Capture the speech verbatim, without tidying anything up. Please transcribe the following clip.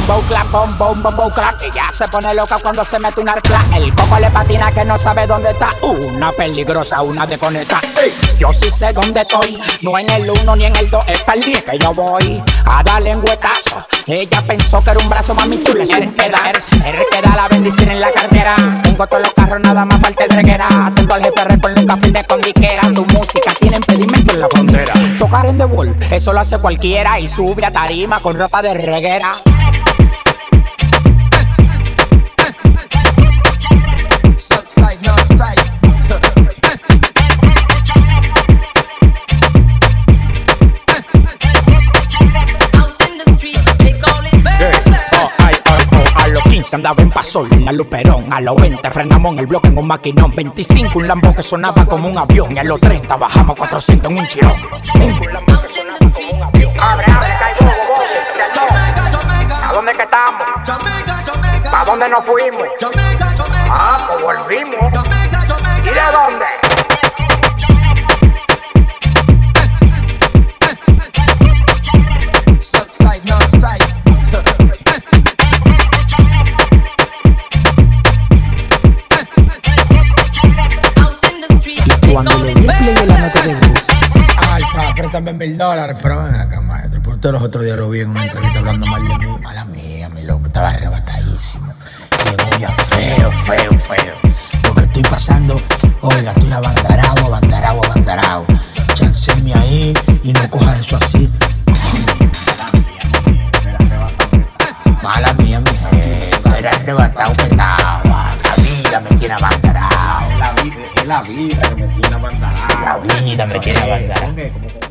bombo clap, bom bom bombo clap. Ella se pone loca cuando se mete un arcla. El coco le patina que no sabe dónde está. Una peligrosa, una desconecta. Yo sí sé dónde estoy, no en el uno ni en el dos. Es para el diez que yo voy a darle un huetazo. Ella pensó que era un brazo, mami chula, es un pedazo. Er que da la bendición en la cartera. Tengo todos los carros, nada más falta el reguera. Tengo al jefe récord, nunca firme con diquera. Tu música tiene impedimento en la frontera. Tocar en The Wall, eso lo hace cualquiera. Y sube a tarima con ropa de reguera. Southside, Northside. Andaba en Pasol, en la Luperón. A los veinte frenamos en el bloque en un maquinón. veinticinco un Lambo que sonaba como un avión. Y a los treinta bajamos cuatrocientos en un chirón. Abre, abre, caigo, ¿a dónde que estamos? ¿A dónde nos fuimos? Ah, pues volvimos. ¿Y de dónde? Southside, Northside. Cuando le di play a la nota de voz. Alfa, préstame mil dólares. Pero ven acá, maestro. Por todos los otros días lo vi en una entrevista hablando mal de mí. Mala mía, mi loco. Estaba arrebatadísimo. Llegó ya feo, feo, feo. Lo que estoy pasando, oiga, estoy abandarado, abandarado, abandarado. Chancéme ahí y no cojas eso así. Mala mía, mi jefe. Era arrebatado que estaba. La vida me tiene abandarado. La vida, es la vida que me tiene abandarado. La vida me tiene abandarado.